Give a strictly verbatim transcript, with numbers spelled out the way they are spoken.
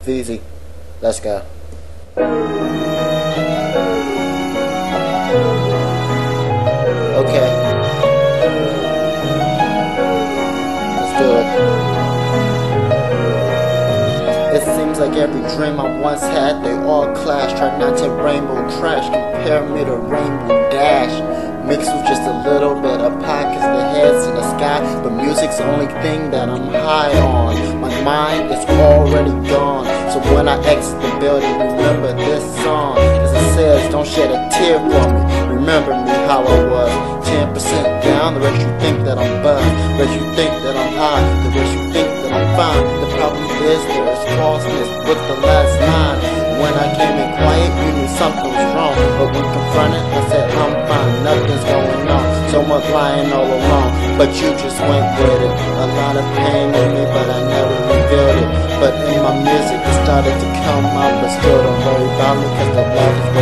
Easy. Let's go. Okay. Let's do it. It seems like every dream I once had, they all clash. Try not to rainbow trash, compare me to Rainbow Dash. Mixed with just a little bit of pockets, the heads in the sky. But music's the only thing that I'm high on. My mind is already gone, so when I exit the building, remember this song. As it says, don't shed a tear for me, remember me how I was. Ten percent down, the rest you think that I'm buzzed, the rest you think that I'm high, the rest you think that I'm fine. The problem is there is falseness with the last line. When I came in quiet, you knew something was wrong, but when confronted, I said I'm fine, nothing's going on. So much lying all along, but you just went with it. A lot of pain in me, but I never revealed it. But in my music, it started to come out, but still don't worry about me, cause the love is